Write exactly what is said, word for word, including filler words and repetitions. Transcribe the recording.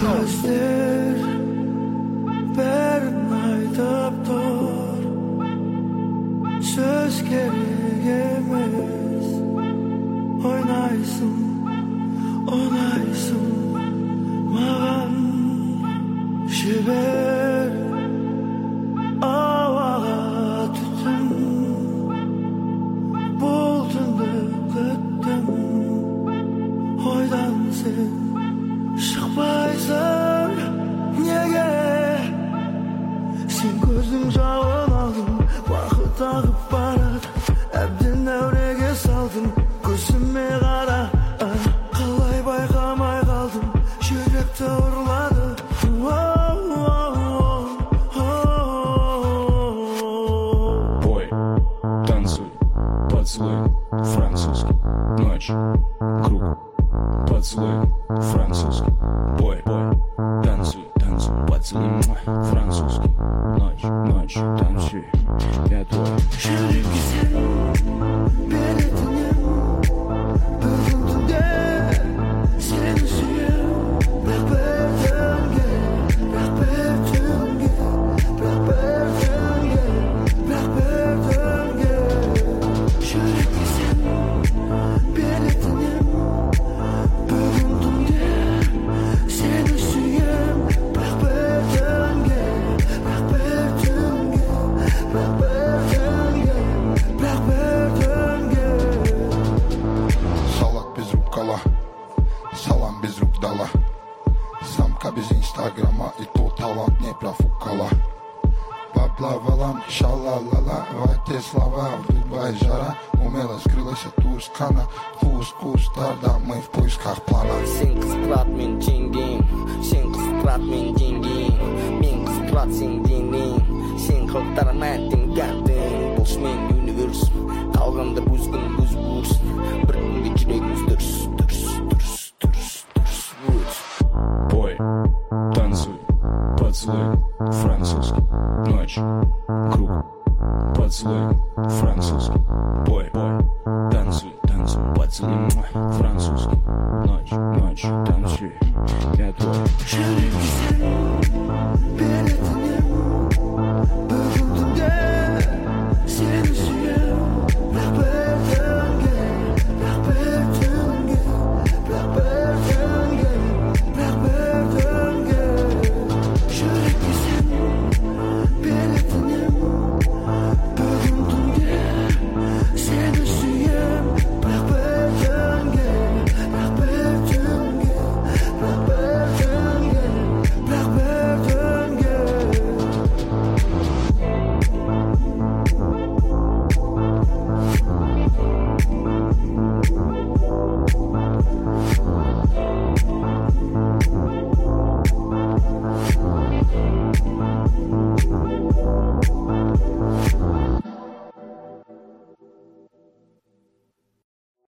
Gözler bәрін айтып тұр, сөз керек емес. Ойнайсың, ойнайсың маған, жібер ауаға түтін. Бұл түнді күттім, ойдан сен шықпайсың неге? Сен көздің жауын алдың, уақыт ағып барады, әбден әуреге салдың. Көзіме қара, қалай байқамай қалдым, жүректі ұрлады. Бой, танцуй, поцелуй, французский, ночь, круг, поцелуй, французский. Бой, бой, танцуй, танцуй, поцелуй, французский, ночь, ночь, танцуй, я твой. Жүрекке сен беретінем, бүгін түнде сені сүйем. Бірақ бір түнге, бірақ бір түнге, бірақ бір түнге, бірақ бір түнге. Жүрекке сен беретінем, бүгін түнде сені сүйем. Бірақ бір түнге, бірақ бір түнге, бірақ бір түнге, бірақ бір түнге. Салат без рукола, салам без рук дала. Самка без инстаграма, и то талант не профукала. Поплавала, шалалала, в эти слова в Дубай жара. Умело скрылась от Тускана, кус-кустарда мы в поисках плана. Сен қызықтырат мен жеңгең, сен қызықтырат мен жеңгең, мен қызықтырат сен денең, сен қылықтар мәттің гәттің. Бұлш мен универс, қалғанда бұзгын бұз бұрсын, бір күнге жүрек